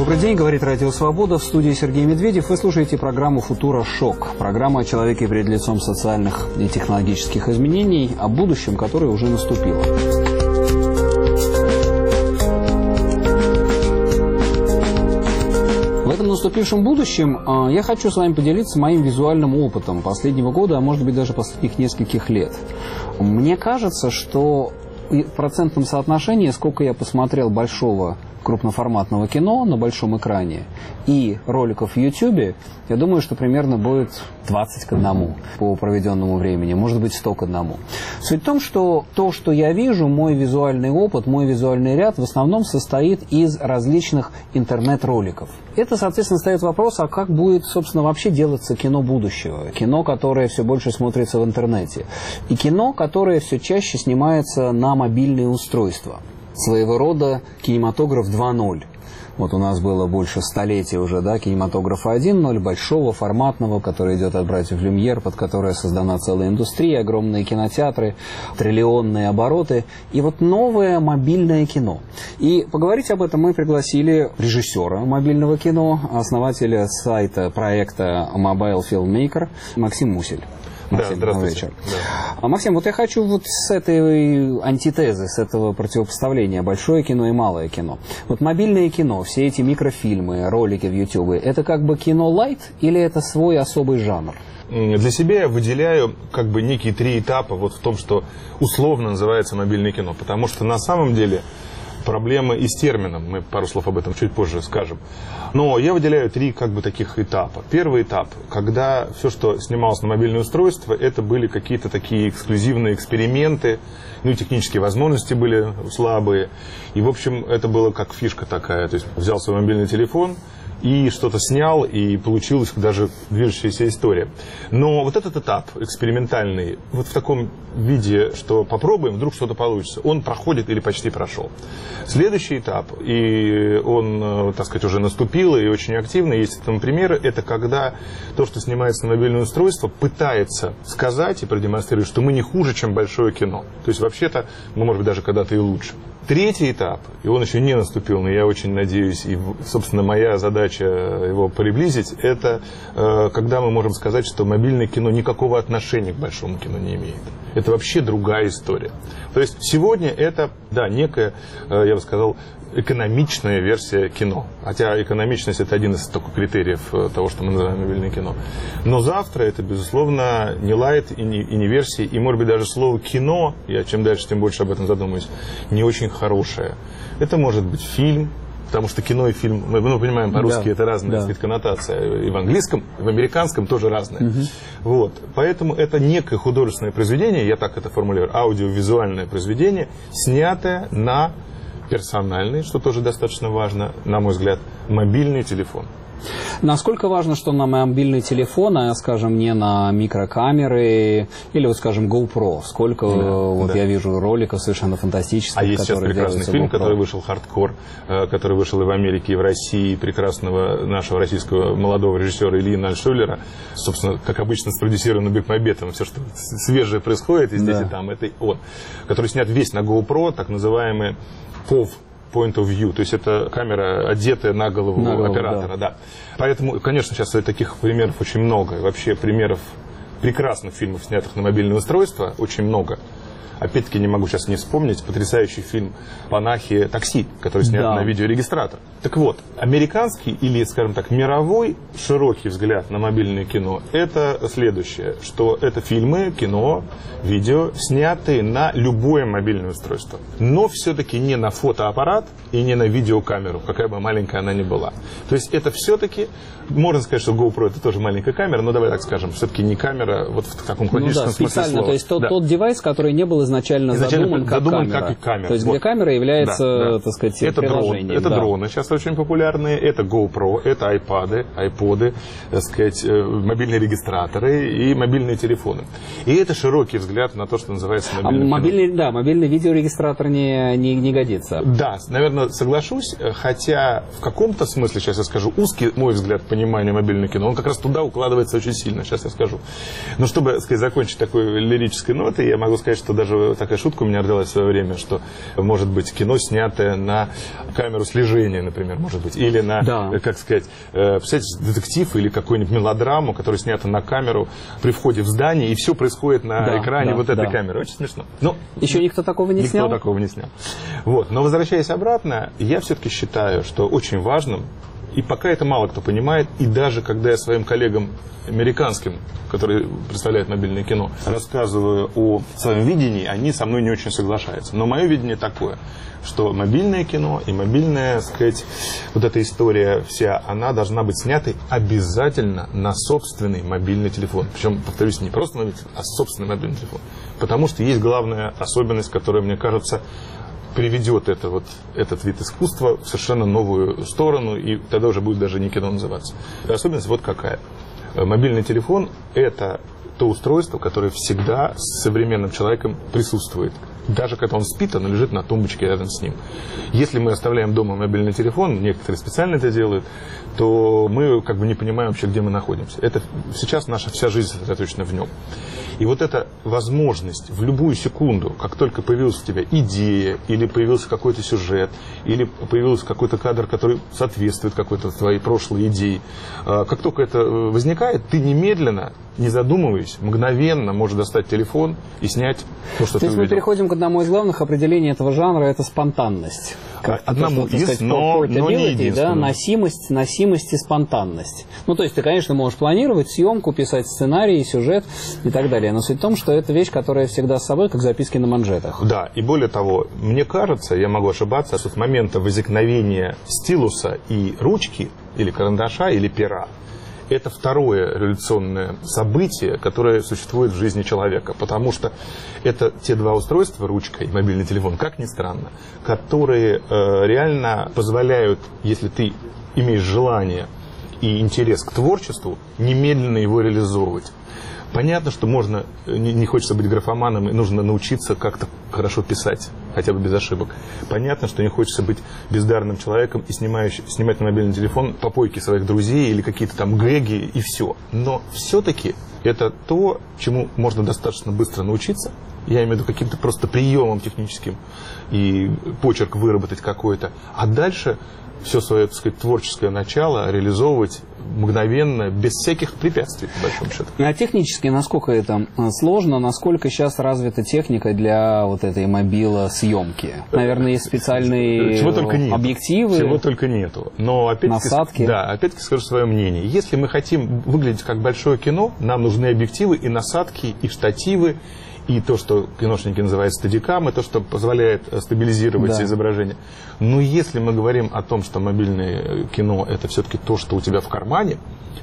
Добрый день, говорит Радио Свобода, в студии Сергей Медведев. Вы слушаете программу «Футура. Шок». Программа о человеке перед лицом социальных и технологических изменений, о будущем, которое уже наступило. В этом наступившем будущем я хочу с вами поделиться моим визуальным опытом последнего года, а может быть даже последних нескольких лет. Мне кажется, что в процентном соотношении, сколько я посмотрел большого крупноформатного кино на большом экране и роликов в YouTube, я думаю, что примерно будет 20 к 1 по проведенному времени, может быть 100 к 1. Суть в том, что то, что я вижу, мой визуальный опыт, мой визуальный ряд в основном состоит из различных интернет-роликов. Это, соответственно, ставит вопрос, а как будет, собственно, вообще делаться кино будущего? Кино, которое все больше смотрится в интернете. И кино, которое все чаще снимается на мобильные устройства. Своего рода кинематограф 2.0. Вот у нас было больше столетия уже, да, кинематографа 1.0, большого, форматного, который идет от братьев Люмьер, под которое создана целая индустрия, огромные кинотеатры, триллионные обороты. И вот новое мобильное кино. И поговорить об этом мы пригласили режиссера мобильного кино, основателя сайта проекта Mobile Filmmaker Максим Мусель. Максим, да, здравствуйте. Да. Максим, вот я хочу вот с этой антитезы, с этого противопоставления большое кино и малое кино. Вот мобильное кино, все эти микрофильмы, ролики в YouTube, это как бы кино лайт или это свой особый жанр? Для себя я выделяю как бы некие 3 этапа вот в том, что условно называется мобильное кино. Потому что на самом деле проблемы и с термином, мы пару слов об этом чуть позже скажем. Но я выделяю 3 как бы таких этапа. Первый этап, когда все, что снималось на мобильное устройство, это были какие-то такие эксклюзивные эксперименты, ну и технические возможности были слабые. И, в общем, это было как фишка такая. То есть взял свой мобильный телефон и что-то снял, и получилась даже движущаяся история. Но вот этот этап экспериментальный, вот в таком виде, что попробуем, вдруг что-то получится, он проходит или почти прошел. Следующий этап, и он, так сказать, уже наступил, и очень активно, есть этому примеры, это когда то, что снимается на мобильное устройство, пытается сказать и продемонстрировать, что мы не хуже, чем большое кино. То есть, вообще-то, мы, может быть, даже когда-то и лучше. Третий этап, и он еще не наступил, но я очень надеюсь, и, собственно, моя задача его приблизить, это когда мы можем сказать, что мобильное кино никакого отношения к большому кино не имеет. Это вообще другая история. То есть сегодня это, да, некая, я бы сказал, экономичная версия кино. Хотя экономичность — это один из только критериев того, что мы называем мобильное кино. Но завтра это, безусловно, не лайт и не версия. И, может быть, даже слово «кино», я чем дальше, тем больше об этом задумаюсь, не очень хорошее. Это может быть фильм, потому что кино и фильм, мы понимаем, по-русски это разная, так сказать, коннотация. И в английском, и в американском тоже разная. Вот. Поэтому это некое художественное произведение, я так это формулирую, аудиовизуальное произведение, снятое на персональный, что тоже достаточно важно, на мой взгляд, мобильный телефон. Насколько важно, что на мобильный телефон, а, скажем, не на микрокамеры или, вот, скажем, GoPro? Сколько я вижу роликов совершенно фантастических. А есть сейчас прекрасный фильм, который вышел, «Хардкор», который вышел и в Америке, и в России, прекрасного нашего российского молодого режиссера Ильи Нальшулера, собственно, как обычно, спродюсирован Бекмамбетовым. Все, что свежее происходит и здесь, и там, это он. Который снят весь на GoPro, так называемый POV. Point of view, то есть это камера, одетая на голову оператора. Да. Поэтому, конечно, сейчас таких примеров очень много. Вообще примеров прекрасных фильмов, снятых на мобильное устройство, очень много. Опять-таки не могу сейчас не вспомнить потрясающий фильм «Панахи. Такси», который снят на видеорегистратор. Так вот, американский или, скажем так, мировой широкий взгляд на мобильное кино – это следующее, что это фильмы, кино, видео, снятые на любое мобильное устройство. Но все-таки не на фотоаппарат и не на видеокамеру, какая бы маленькая она ни была. То есть это все-таки, можно сказать, что GoPro – это тоже маленькая камера, но давай так скажем, все-таки не камера вот в таком классическом смысле слова. То есть тот девайс, который не был изначально задуман как камера. То есть где камера является, так сказать, приложением. Это дроны сейчас очень популярные, это GoPro, это айподы, так сказать, мобильные регистраторы и мобильные телефоны. И это широкий взгляд на то, что называется мобильный кино. Мобильный видеорегистратор не годится. Да, наверное, соглашусь, хотя в каком-то смысле, сейчас я скажу, узкий мой взгляд понимания мобильного кино, он как раз туда укладывается очень сильно, сейчас я скажу. Но чтобы, так сказать, закончить такой лирической нотой, я могу сказать, что даже такая шутка у меня родилась в свое время, что может быть кино, снятое на камеру слежения, например, может быть, или на, как сказать, представляете, детектив или какую-нибудь мелодраму, которая снята на камеру при входе в здание, и все происходит на экране этой камеры. Очень смешно. Но еще никто такого не снял? Никто такого не снял. Вот. Но возвращаясь обратно, я все-таки считаю, что очень важным, и пока это мало кто понимает, и даже когда я своим коллегам американским, которые представляют мобильное кино, рассказываю о своем видении, они со мной не очень соглашаются. Но мое видение такое, что мобильное кино и мобильная, так сказать, вот эта история вся, она должна быть снята обязательно на собственный мобильный телефон. Причем, повторюсь, не просто мобильный телефон, а собственный мобильный телефон. Потому что есть главная особенность, которая, мне кажется, приведет этот вид искусства в совершенно новую сторону, и тогда уже будет даже не кино называться. Особенность вот какая. Мобильный телефон – это то устройство, которое всегда с современным человеком присутствует. Даже когда он спит, оно лежит на тумбочке рядом с ним. Если мы оставляем дома мобильный телефон, некоторые специально это делают, то мы как бы не понимаем вообще, где мы находимся. Это сейчас наша вся жизнь сосредоточена в нем. И вот эта возможность в любую секунду, как только появилась у тебя идея, или появился какой-то сюжет, или появился какой-то кадр, который соответствует какой-то твоей прошлой идее, как только это возникает, ты немедленно, не задумываясь, мгновенно можешь достать телефон и снять то, что ты увидел. Мы переходим к одному из главных определений этого жанра – это спонтанность. Одному из, но не единственному. Носимость и спонтанность. Ну, то есть ты, конечно, можешь планировать съемку, писать сценарий, сюжет и так далее. Но суть в том, что это вещь, которая всегда с собой, как записки на манжетах. Да, и более того, мне кажется, я могу ошибаться, что с момента возникновения стилуса и ручки, или карандаша, или пера, это второе революционное событие, которое существует в жизни человека. Потому что это те два устройства, ручка и мобильный телефон, как ни странно, которые реально позволяют, если ты имеешь желание и интерес к творчеству, немедленно его реализовывать. Понятно, что можно, не хочется быть графоманом, и нужно научиться как-то хорошо писать, хотя бы без ошибок. Понятно, что не хочется быть бездарным человеком и снимать на мобильный телефон попойки своих друзей или какие-то там гэги и все. Но все-таки это то, чему можно достаточно быстро научиться. Я имею в виду каким-то просто приемом техническим и почерк выработать какой-то. А дальше все свое, так сказать, творческое начало реализовывать мгновенно, без всяких препятствий, по большому счету. А технически насколько это сложно, насколько сейчас развита техника для вот этой мобилосъемки? Наверное, есть специальные объективы. Чего только нету. Но опять-таки, насадки. Да, опять-таки скажу свое мнение. Если мы хотим выглядеть как большое кино, нам нужны объективы и насадки, и штативы, и то, что киношники называют стадикам, и то, что позволяет стабилизировать изображение. Но если мы говорим о том, что мобильное кино – это все-таки то, что у тебя в кармане,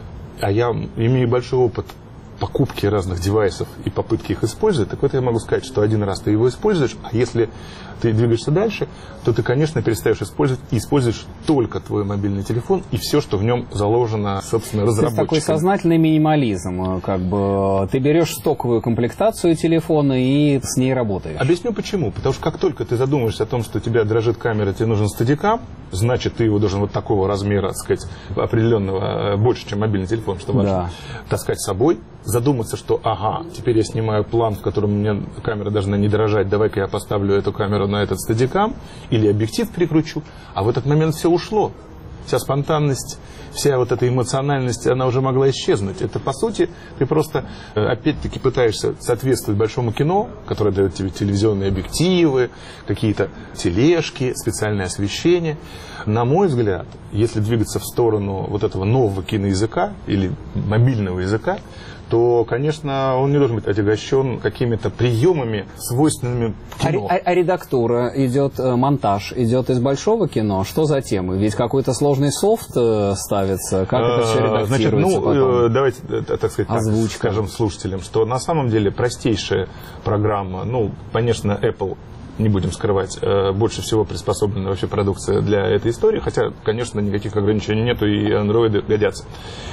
а я имею большой опыт покупки разных девайсов и попытки их использовать, так вот я могу сказать, что один раз ты его используешь, а если ты двигаешься дальше, то ты, конечно, перестаешь использовать и используешь только твой мобильный телефон и все, что в нем заложено, собственно, разработчиком. Это такой сознательный минимализм. Как бы ты берешь стоковую комплектацию телефона и с ней работаешь. Объясню почему. Потому что как только ты задумаешься о том, что у тебя дрожит камера, тебе нужен стадикам, значит, ты его должен вот такого размера, так сказать, определенного, больше, чем мобильный телефон, что важно, таскать с собой, задуматься, что, ага, теперь я снимаю план, в котором у меня камера должна не дрожать, давай-ка я поставлю эту камеру на этот стадикам, или объектив прикручу, а в этот момент все ушло. Вся спонтанность, вся вот эта эмоциональность, она уже могла исчезнуть. Это, по сути, ты просто, опять-таки, пытаешься соответствовать большому кино, которое дает тебе телевизионные объективы, какие-то тележки, специальное освещение. На мой взгляд, если двигаться в сторону вот этого нового киноязыка или мобильного языка, то, конечно, он не должен быть отягощен какими-то приемами, свойственными кино. А редактура идет, монтаж идет из большого кино? Что за темы? Ведь какой-то сложный софт ставится, как это все редактируется потом? Давайте, так сказать, скажем слушателям, что на самом деле простейшая программа, конечно, Apple, не будем скрывать, больше всего приспособлена вообще продукция для этой истории, хотя, конечно, никаких ограничений нету, и андроиды годятся.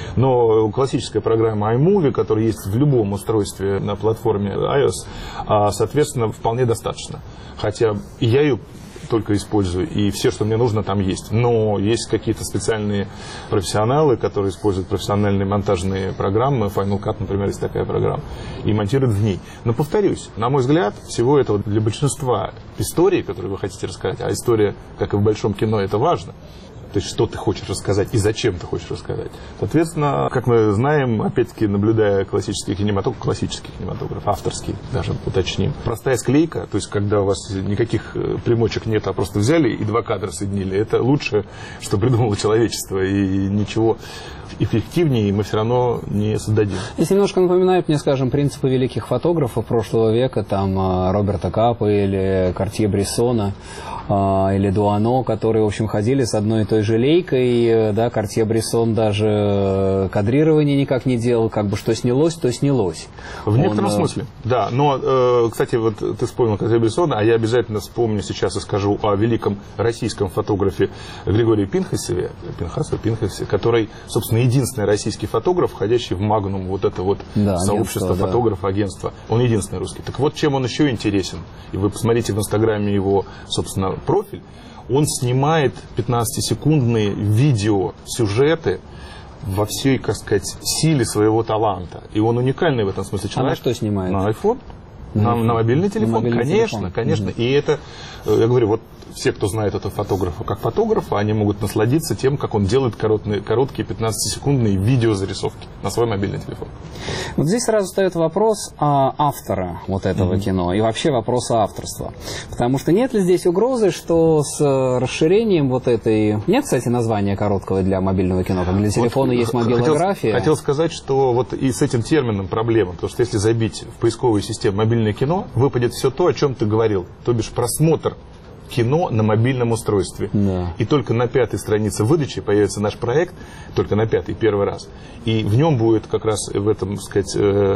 Но классическая программа iMovie, которая есть в любом устройстве на платформе iOS, соответственно, вполне достаточно. Хотя я ее только использую, и все, что мне нужно, там есть. Но есть какие-то специальные профессионалы, которые используют профессиональные монтажные программы. Final Cut, например, есть такая программа, и монтируют в ней. Но повторюсь, на мой взгляд, всего этого для большинства историй, которые вы хотите рассказать, а история, как и в большом кино, это важно. То есть, что ты хочешь рассказать и зачем ты хочешь рассказать. Соответственно, как мы знаем, опять-таки, наблюдая классический кинематограф, авторский, даже уточним. Простая склейка, то есть, когда у вас никаких примочек нет, а просто взяли и 2 кадра соединили, это лучшее, что придумало человечество, и ничего эффективнее мы все равно не создадим. Здесь немножко напоминают мне, скажем, принципы великих фотографов прошлого века, там Роберта Капа или Картье-Брессона, или Дуано, которые, в общем, ходили с одной и той же лейкой, да, Картье-Брессон даже кадрирование никак не делал, как бы что снялось, то снялось. В некотором смысле, да. Но, кстати, вот ты вспомнил Картье-Брессона, а я обязательно вспомню сейчас и скажу о великом российском фотографе Григории Пинхасе, который, собственно, единственный российский фотограф, входящий в Магнум, вот это вот сообщество фотографов, агентство. Он единственный русский. Так вот, чем он еще интересен. И вы посмотрите в Инстаграме его, собственно, профиль. Он снимает 15-секундные видеосюжеты во всей, как сказать, силе своего таланта. И он уникальный в этом смысле человек. А на что снимает? На iPhone. На мобильный телефон, конечно. И это, я говорю, вот все, кто знает этого фотографа как фотографа, они могут насладиться тем, как он делает короткие 15-секундные видеозарисовки на свой мобильный телефон. Вот здесь сразу встает вопрос автора вот этого кино и вообще вопрос авторства. Потому что нет ли здесь угрозы, что с расширением вот этой... Нет, кстати, названия короткого для мобильного кино, как для телефона вот есть мобилография. Хотел сказать, что вот и с этим термином проблема, потому что если забить в поисковую систему мобильное кино, выпадет все то, о чем ты говорил, то бишь просмотр кино на мобильном устройстве. Да. И только на 5-й странице выдачи появится наш проект, только на 5-й, первый раз. И в нем будет как раз в этом, сказать,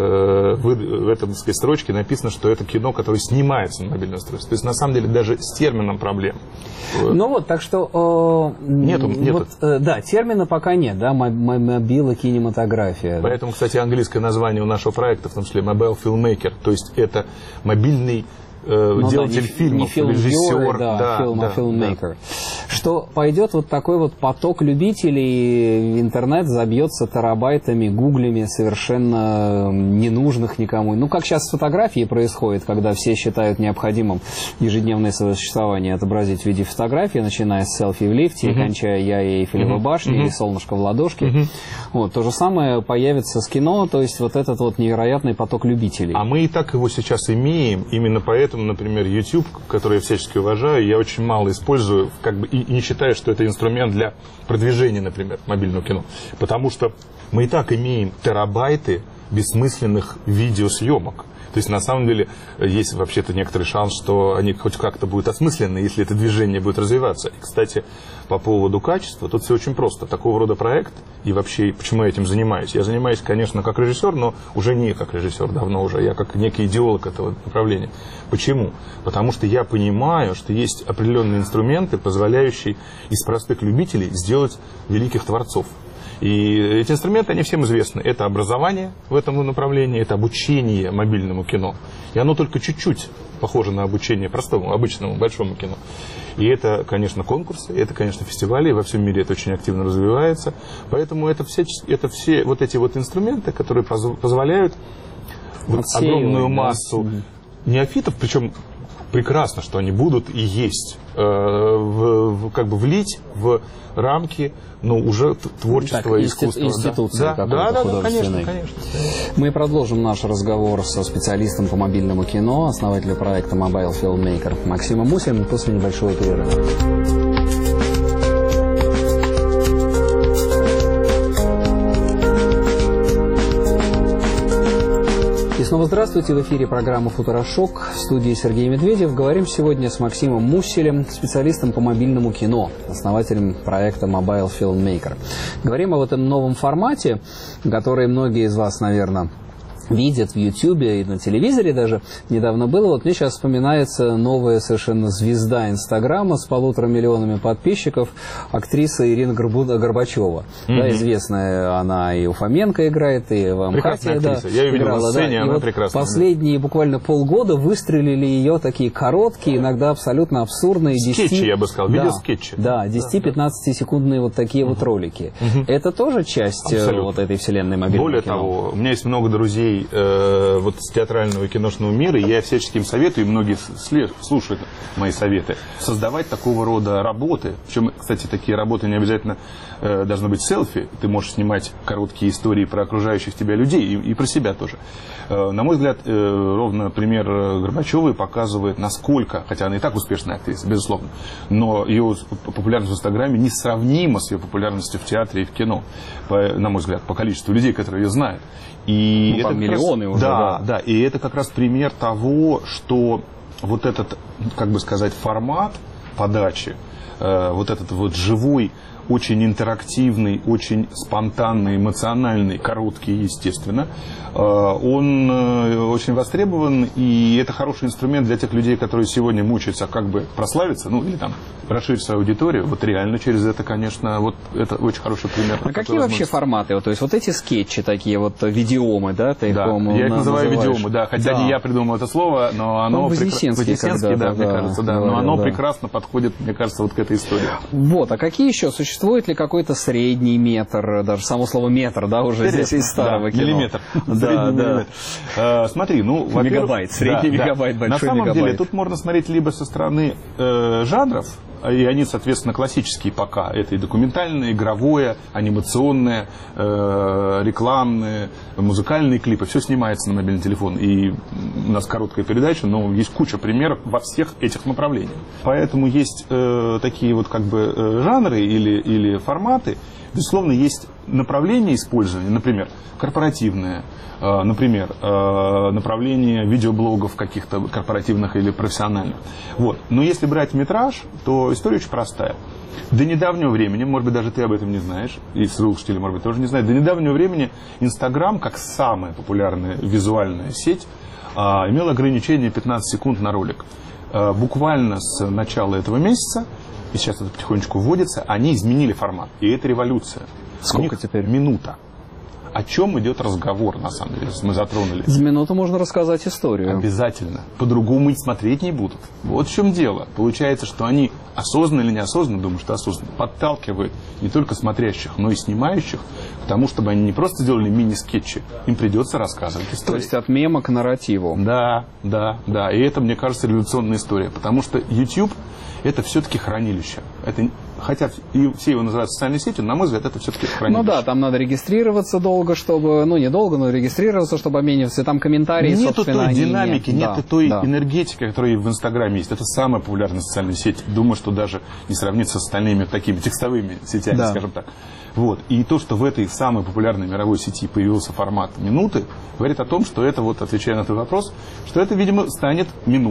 строчке написано, что это кино, которое снимается на мобильном устройстве. То есть, на самом деле, даже с термином проблем. Ну вот, так что... Нету. Вот, да, термина пока нет, да, мобила кинематография. Поэтому, кстати, английское название у нашего проекта, в том числе Mobile Filmmaker, то есть это мобильный делатель фильмов, режиссер, фильммейкер. Что пойдет вот такой вот поток любителей, интернет забьется терабайтами, гуглями совершенно ненужных никому. Ну, как сейчас с фотографией происходит, когда все считают необходимым ежедневное свое существование отобразить в виде фотографии, начиная с селфи в лифте и кончая я и Эйфелевой башней, или солнышко в ладошке. Вот, то же самое появится с кино, то есть вот этот вот невероятный поток любителей. А мы и так его сейчас имеем, именно поэтому, например, YouTube, который я всячески уважаю, я очень мало использую, как бы, и не считаю, что это инструмент для продвижения, например, мобильного кино. Потому что мы и так имеем терабайты бессмысленных видеосъемок. То есть, на самом деле, есть вообще-то некоторый шанс, что они хоть как-то будут осмысленны, если это движение будет развиваться. И, кстати, по поводу качества, тут все очень просто. Такого рода проект, и вообще, почему я этим занимаюсь? Я занимаюсь, конечно, как режиссер, но уже не как режиссер, давно уже. Я как некий идеолог этого направления. Почему? Потому что я понимаю, что есть определенные инструменты, позволяющие из простых любителей сделать великих творцов. И эти инструменты, они всем известны. Это образование в этом направлении, это обучение мобильному кино. И оно только чуть-чуть похоже на обучение простому, обычному, большому кино. И это, конечно, конкурсы, это, конечно, фестивали, и во всем мире это очень активно развивается. Поэтому это все вот эти вот инструменты, которые позволяют вот огромную массу неофитов, причем прекрасно, что они будут и есть, как бы влить в рамки, ну, уже творчество и искусство. Институции какой-то художественной. Конечно. Мы продолжим наш разговор со специалистом по мобильному кино, основателем проекта Mobile Filmmaker Максимом Мусиным после небольшого перерыва. И снова здравствуйте. В эфире программа «Футурошок». В студии Сергей Медведев. Говорим сегодня с Максимом Мусселем, специалистом по мобильному кино, основателем проекта Mobile Filmmaker. Говорим об этом новом формате, который многие из вас, наверное, видят в Ютьюбе и на телевизоре даже, недавно было, вот мне сейчас вспоминается новая совершенно звезда Инстаграма с 1,5 миллионами подписчиков, актриса Ирина Горбачева. Да, известная, она и у Фоменко играет, и в Амхате, да, я ее видел на сцене, да. она вот прекрасная. Последние буквально полгода выстрелили ее такие короткие, иногда абсолютно абсурдные. Скетчи, я бы сказал, видеоскетчи. Да, 10-15 секундные вот такие вот ролики. Это тоже часть вот этой вселенной мобильного Более кино? того, у меня есть много друзей вот с театрального и киношного мира, и я всячески им советую, и многие слушают мои советы, создавать такого рода работы. Причем, кстати, такие работы не обязательно должны быть селфи. Ты можешь снимать короткие истории про окружающих тебя людей и про себя тоже. На мой взгляд, ровно пример Горбачевой показывает, насколько, хотя она и так успешная актриса, безусловно, но ее популярность в Инстаграме несравнима с ее популярностью в театре и в кино, на мой взгляд, по количеству людей, которые ее знают. И это миллионы уже. Да, и это как раз пример того, что вот этот, как бы сказать, формат подачи, вот этот вот живой, очень интерактивный, очень спонтанный, эмоциональный, короткий, естественно, он очень востребован, и это хороший инструмент для тех людей, которые сегодня мучаются как бы прославиться, ну или там расширить свою аудиторию. Вот реально через это, конечно, вот это очень хороший пример. А какие вообще форматы? То есть вот эти скетчи такие, вот видеомы, да? Ты да, я их называю видеомы, да, хотя не я придумал это слово, но оно Вознесенский, да, мне кажется, да, но оно прекрасно подходит, мне кажется, вот к этой истории. Вот, а какие еще? Существует ли какой-то средний метр, даже само слово метр, да, уже здесь из старого кино? Миллиметр. Да. Смотри, ну, во-первых... Мегабайт, средний мегабайт, большой мегабайт. На самом деле, тут можно смотреть либо со стороны жанров, и они, соответственно, классические пока. Это и документальное, игровое, анимационное, рекламное, музыкальные клипы. Все снимается на мобильный телефон. И у нас короткая передача, но есть куча примеров во всех этих направлениях. Поэтому есть такие вот как бы жанры или форматы. Безусловно, есть направления использования, например, корпоративное, например, направление видеоблогов каких-то корпоративных или профессиональных. Вот. Но если брать метраж, то история очень простая. До недавнего времени, может быть, даже ты об этом не знаешь, и слушатели, может быть, тоже не знают, до недавнего времени Инстаграм, как самая популярная визуальная сеть, имел ограничение 15 секунд на ролик. Буквально с начала этого месяца, и сейчас это потихонечку вводится, они изменили формат. И это революция. Сколько теперь? Минута. О чем идет разговор, на самом деле, мы затронули. За минуту можно рассказать историю. Обязательно. По-другому и смотреть не будут. Вот в чем дело. Получается, что они осознанно или неосознанно, думаю, что осознанно, подталкивают не только смотрящих, но и снимающих к тому, чтобы они не просто делали мини-скетчи, им придется рассказывать историю. То есть от мема к нарративу. Да. И это, мне кажется, революционная история. Потому что YouTube это все-таки хранилище. Это, хотя и все его называют социальной сетью, на мой взгляд, это все-таки хранилище. Ну да, там надо регистрироваться долго, чтобы, ну не долго, но регистрироваться, чтобы обмениваться, там комментарии, нету собственно, той динамики, нету той да. энергетики, которая в Инстаграме есть. Это самая популярная социальная сеть. Думаю, что даже не сравнится с остальными такими текстовыми сетями, да. скажем так. Вот. И то, что в этой самой популярной мировой сети появился формат минуты, говорит о том, что это, вот отвечая на твой вопрос, что это, видимо, станет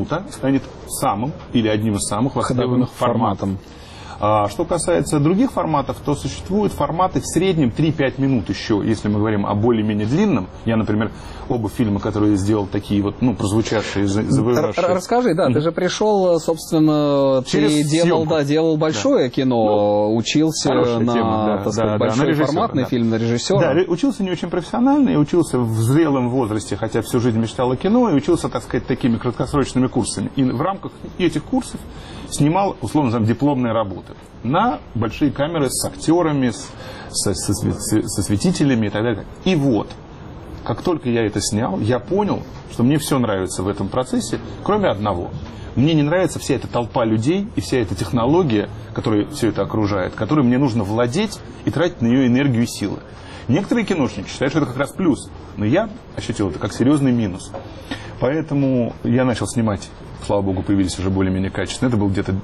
самым или одним из самых востребованных форматов. А что касается других форматов, то существуют форматы в среднем 3-5 минут еще, если мы говорим о более-менее длинном. Я, например, оба фильма, которые сделал такие вот, ну, прозвучавшие, завоевавшие. Расскажи, да, ты же пришел, собственно, ты делал большое кино, учился на, так сказать, большой форматный фильм, на режиссера. Да, учился не очень профессионально, я учился в зрелом возрасте, хотя всю жизнь мечтал о кино, и учился, так сказать, такими краткосрочными курсами. И в рамках этих курсов снимал, условно, дипломные работы на большие камеры с актерами, со светителями и так далее. И вот, как только я это снял, я понял, что мне все нравится в этом процессе, кроме одного. Мне не нравится вся эта толпа людей и вся эта технология, которая все это окружает, которой мне нужно владеть и тратить на нее энергию и силы. Некоторые киношники считают, что это как раз плюс, но я ощутил это как серьезный минус. Поэтому я начал снимать, слава богу, появились уже более-менее качественно. Это был где-то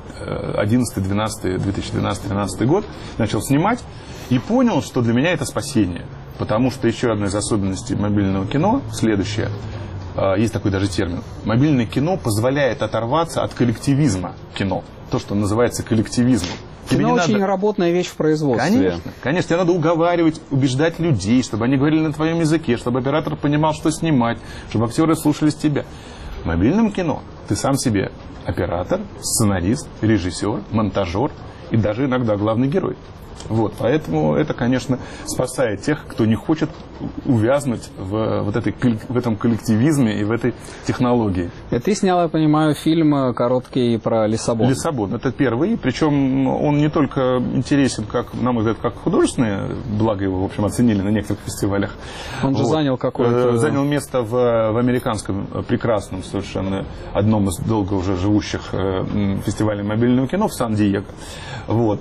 2012-2013 год. Начал снимать и понял, что для меня это спасение. Потому что еще одна из особенностей мобильного кино следующая. Есть такой даже термин. Мобильное кино позволяет оторваться от коллективизма кино. То, что называется коллективизмом. Кино очень работная вещь в производстве. Конечно, конечно, тебе надо уговаривать, убеждать людей, чтобы они говорили на твоем языке, чтобы оператор понимал, что снимать, чтобы актеры слушались тебя. В мобильном кино ты сам себе оператор, сценарист, режиссер, монтажер и даже иногда главный герой. Вот, поэтому это, конечно, спасает тех, кто не хочет увязнуть в этом коллективизме и в этой технологии. Ты снял, я понимаю, фильм короткий про Лиссабон. Лиссабон. Это первый, причем он не только интересен, как, на мой взгляд, как художественный, благо его, в общем, оценили на некоторых фестивалях. Он же занял какое-то... Занял место в американском прекрасном совершенно, одном из долго уже живущих фестивалей мобильного кино в Сан-Диего. Вот.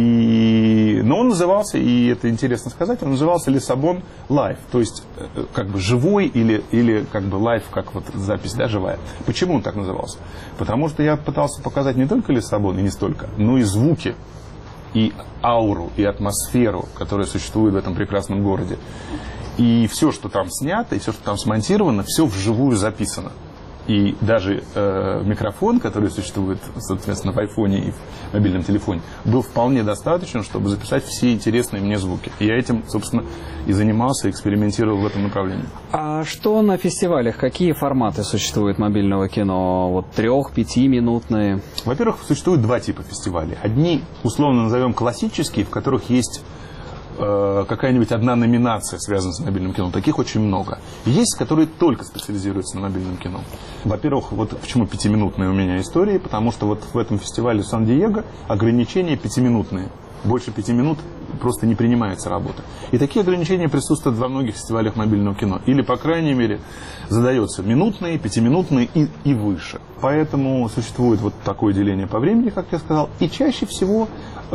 Но он назывался, и это интересно сказать, он назывался «Лиссабон Live», то есть как бы живой или как бы live, как вот запись, да, живая. Почему он так назывался? Потому что я пытался показать не только Лиссабон, и не столько, но и звуки, и ауру, и атмосферу, которая существует в этом прекрасном городе. И все, что там снято, и все, что там смонтировано, все вживую записано. И даже микрофон, который существует, соответственно, в айфоне и в мобильном телефоне, был вполне достаточно, чтобы записать все интересные мне звуки. И я этим, собственно, и занимался, экспериментировал в этом направлении. А что на фестивалях? Какие форматы существуют мобильного кино? Вот 3-5-минутные? Во-первых, существует два типа фестивалей. Одни, условно назовем, классические, в которых есть какая-нибудь одна номинация, связанная с мобильным кино. Таких очень много. Есть, которые только специализируются на мобильном кино. Во-первых, вот почему 5-минутные у меня истории, потому что вот в этом фестивале Сан-Диего ограничения 5-минутные. Больше 5 минут просто не принимается работа. И такие ограничения присутствуют во многих фестивалях мобильного кино. Или, по крайней мере, задается минутные, 5-минутные и выше. Поэтому существует вот такое деление по времени, как я сказал. И чаще всего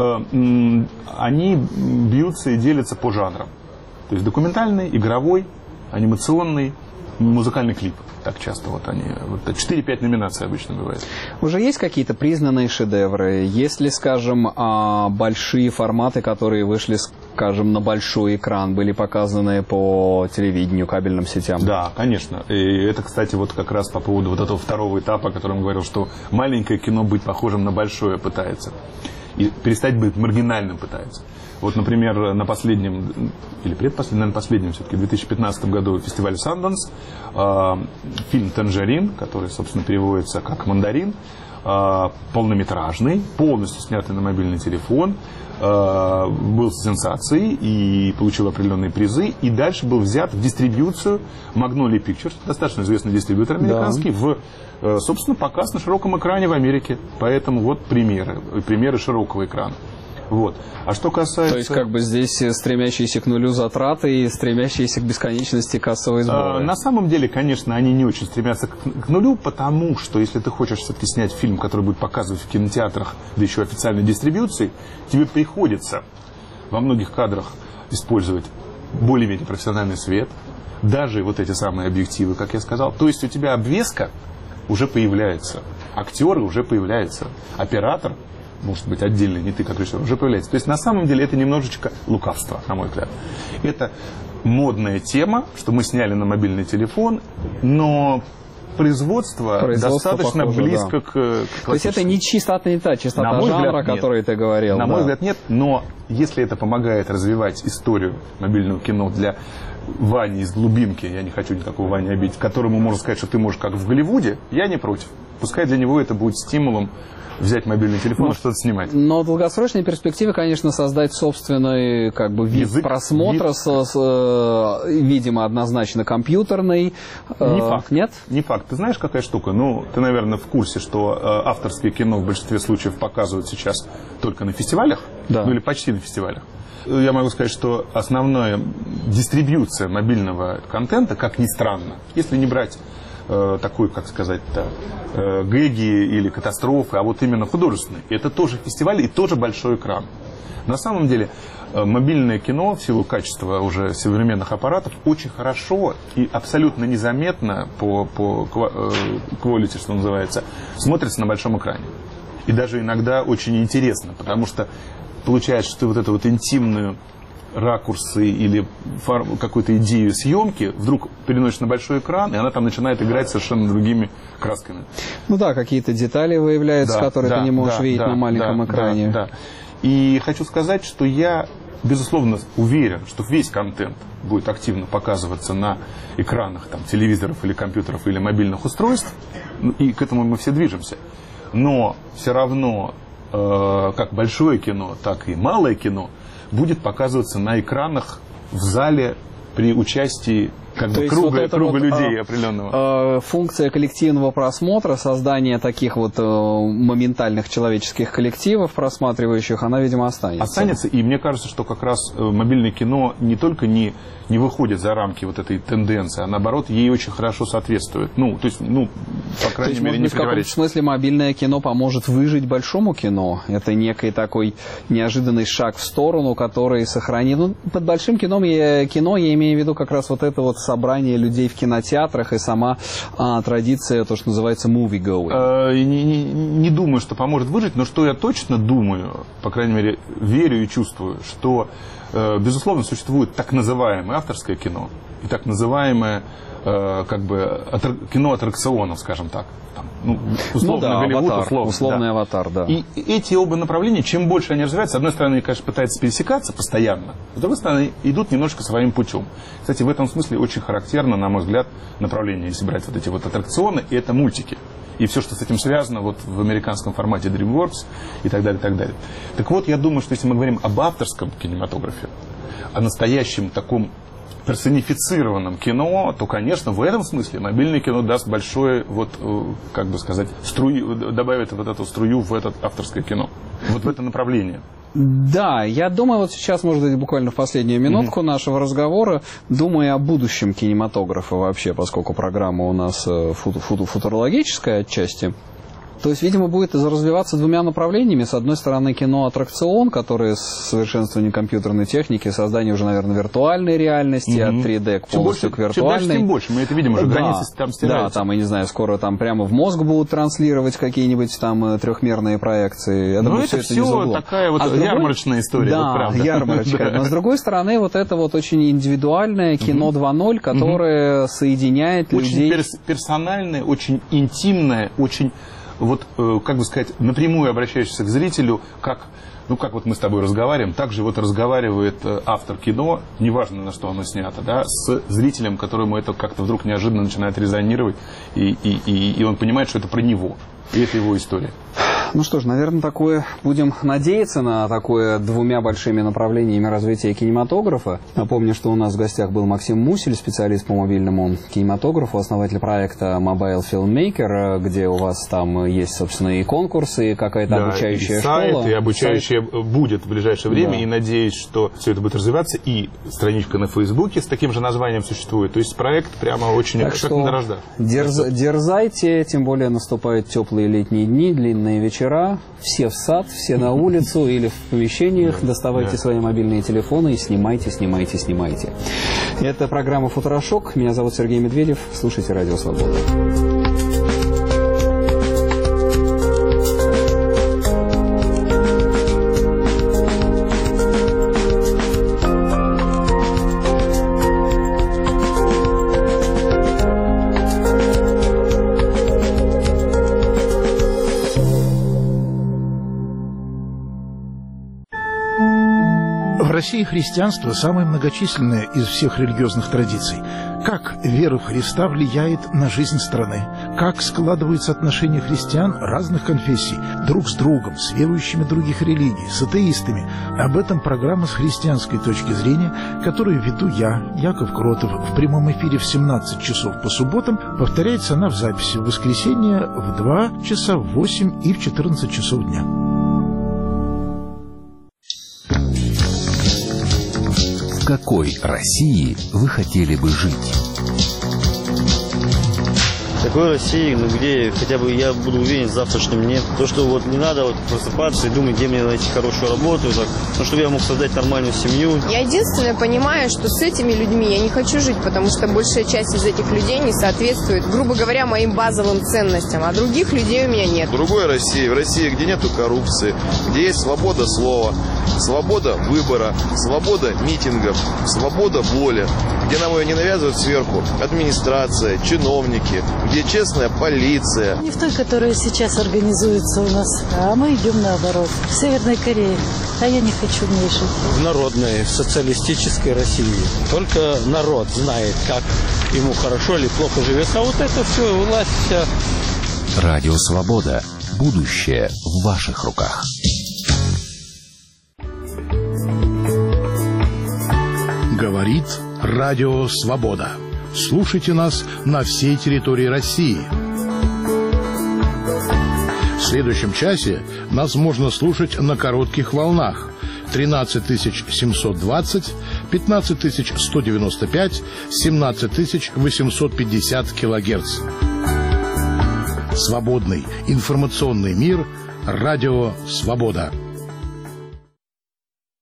они бьются и делятся по жанрам. То есть документальный, игровой, анимационный, музыкальный клип. Так часто вот они. Вот 4-5 номинаций обычно бывает. Уже есть какие-то признанные шедевры? Есть ли, скажем, большие форматы, которые вышли, скажем, на большой экран, были показаны по телевидению, кабельным сетям? Да, конечно. И это, кстати, вот как раз по поводу вот этого второго этапа, о котором говорил, что маленькое кино быть похожим на большое пытается. И перестать быть маргинальным пытается. Вот, например, на последнем, или предпоследнем, наверное, последнем все-таки, в 2015 году фестивале Sundance фильм «Танжерин», который, собственно, переводится как «Мандарин», полнометражный, полностью снятый на мобильный телефон, был сенсацией и получил определенные призы, и дальше был взят в дистрибьюцию Magnolia Pictures, достаточно известный дистрибьютор американский, да. Собственно, показ на широком экране в Америке. Поэтому вот примеры широкого экрана. Вот. А что касается... То есть, как бы здесь стремящиеся к нулю затраты и стремящиеся к бесконечности кассовые сборы. На самом деле, конечно, они не очень стремятся к нулю, потому что, если ты хочешь все-таки снять фильм, который будет показывать в кинотеатрах, да еще официальной дистрибьюции, тебе приходится во многих кадрах использовать более-менее профессиональный свет, даже вот эти самые объективы, как я сказал. То есть, у тебя обвеска уже появляется, актеры уже появляются, оператор, может быть, отдельный, не ты как режиссер, уже появляется. То есть, на самом деле, это немножечко лукавство, на мой взгляд. Это модная тема, что мы сняли на мобильный телефон, но производство достаточно похоже, близко, да, к классическому. То есть, это не чистота, не та чистота жанра, о которой ты говорил. На мой взгляд, нет. Но если это помогает развивать историю мобильного кино для Вани из глубинки, я не хочу никакого Вани обидеть, которому можно сказать, что ты можешь как в Голливуде, я не против. Пускай для него это будет стимулом взять мобильный телефон и что-то снимать. Но в долгосрочной перспективе, конечно, создать собственный как бы вид просмотра, видимо, однозначно компьютерный. Не факт. Нет? Не факт. Ты знаешь, какая штука? Ну, ты, наверное, в курсе, что авторское кино в большинстве случаев показывают сейчас только на фестивалях, да. Ну или почти на фестивалях. Я могу сказать, что основная дистрибьюция мобильного контента, как ни странно, если не брать такой, как сказать-то, гэги или катастрофы, а вот именно художественные. И это тоже фестиваль и тоже большой экран. На самом деле, мобильное кино, в силу качества уже современных аппаратов, очень хорошо и абсолютно незаметно по quality, что называется, смотрится на большом экране. И даже иногда очень интересно, потому что получается, что ты вот эту вот интимную ракурсы или какую-то идею съемки вдруг переносишь на большой экран, и она там начинает играть совершенно другими красками. Ну да, какие-то детали выявляются, которые ты не можешь видеть на маленьком экране. Да. И хочу сказать, что я, безусловно, уверен, что весь контент будет активно показываться на экранах там, телевизоров или компьютеров или мобильных устройств, и к этому мы все движемся. Но все равно, как большое кино, так и малое кино будет показываться на экранах в зале при участии круга людей определенного. Функция коллективного просмотра, создание таких вот моментальных человеческих коллективов, просматривающих, она, видимо, останется. Останется, и мне кажется, что как раз мобильное кино не только не выходит за рамки вот этой тенденции, а наоборот, ей очень хорошо соответствует. По крайней мере, не в каком-то смысле мобильное кино поможет выжить большому кино. Это некий такой неожиданный шаг в сторону, который сохранит. Под большим кино я имею в виду как раз вот это вот собрание людей в кинотеатрах и сама традиция, то, что называется movie-going. Не думаю, что поможет выжить, но что я точно думаю, по крайней мере, верю и чувствую, что, безусловно, существует так называемое авторское кино и так называемое кино аттракционов, скажем так. Условно Голливуд, условный аватар, да. И эти оба направления, чем больше они развиваются, с одной стороны, они, конечно, пытаются пересекаться постоянно, с другой стороны, идут немножко своим путем. Кстати, в этом смысле очень характерно, на мой взгляд, направление, если брать вот эти вот аттракционы, и это мультики. И все, что с этим связано, вот в американском формате DreamWorks и так далее, и так далее. Так вот, я думаю, что если мы говорим об авторском кинематографе, о настоящем таком персонифицированном кино, то, конечно, в этом смысле мобильное кино даст большое, добавит вот эту струю в это авторское кино. Вот в это направление. Да, я думаю, вот сейчас, может быть, буквально в последнюю минутку нашего разговора, думаю о будущем кинематографа вообще, поскольку программа у нас футурологическая отчасти. То есть, видимо, будет развиваться двумя направлениями. С одной стороны, кино-аттракцион, который с совершенствованием компьютерной техники, создание уже, наверное, виртуальной реальности, от 3D полностью к виртуальной. Тем больше, мы это видим, уже границы там стираются. Да, там, я не знаю, скоро там прямо в мозг будут транслировать какие-нибудь там трехмерные проекции. Я думаю, это все такая вот ярмарочная история. Да, ярмарочка. Но с другой стороны, вот это вот очень индивидуальное кино 2.0, которое соединяет людей. Очень персональное, очень интимное, очень... напрямую обращающийся к зрителю, как вот мы с тобой разговариваем, так же вот разговаривает автор кино, неважно, на что оно снято, да, с зрителем, которому это как-то вдруг неожиданно начинает резонировать, и он понимает, что это про него, и это его история. Ну что ж, наверное, будем надеяться на такое двумя большими направлениями развития кинематографа. Напомню, что у нас в гостях был Максим Мусель, специалист по мобильному кинематографу, основатель проекта Mobile Filmmaker, где у вас там есть, собственно, и конкурсы, и какая-то обучающая школа. И обучающая будет в ближайшее время, и надеюсь, что все это будет развиваться, и страничка на Фейсбуке с таким же названием существует. То есть проект прямо очень как на рождах. Дерзайте, тем более наступают теплые летние дни, длинные вечера. Все в сад, все на улицу или в помещениях. Доставайте свои мобильные телефоны и снимайте. Это программа «Футурошок». Меня зовут Сергей Медведев. Слушайте «Радио Свобода». В России христианство самое многочисленное из всех религиозных традиций. Как вера в Христа влияет на жизнь страны? Как складываются отношения христиан разных конфессий друг с другом, с верующими других религий, с атеистами? Об этом программа с христианской точки зрения, которую веду я, Яков Кротов, в прямом эфире в 17 часов по субботам. Повторяется она в записи в воскресенье в 2 часа, в 8 и в 14 часов дня. В какой России вы хотели бы жить? В такой России, где хотя бы я буду уверен в завтрашнем дне. То, что вот не надо просыпаться и думать, где мне найти хорошую работу, чтобы я мог создать нормальную семью. Я единственное понимаю, что с этими людьми я не хочу жить, потому что большая часть из этих людей не соответствует, грубо говоря, моим базовым ценностям, а других людей у меня нет. В другой России, в России, где нету коррупции, где есть свобода слова, свобода выбора, свобода митингов, свобода воли, где нам ее не навязывают сверху администрация, чиновники, где где честная полиция. Не в той, которая сейчас организуется у нас, а мы идем наоборот. В Северной Корее. А я не хочу в ней жить. В народной, в социалистической России. Только народ знает, как ему хорошо или плохо живется. А вот это все, власть вся. Радио «Свобода». Будущее в ваших руках. Говорит Радио «Свобода». Слушайте нас на всей территории России. В следующем часе нас можно слушать на коротких волнах 13720, 15195, 17850 килогерц. Свободный информационный мир. Радио «Свобода».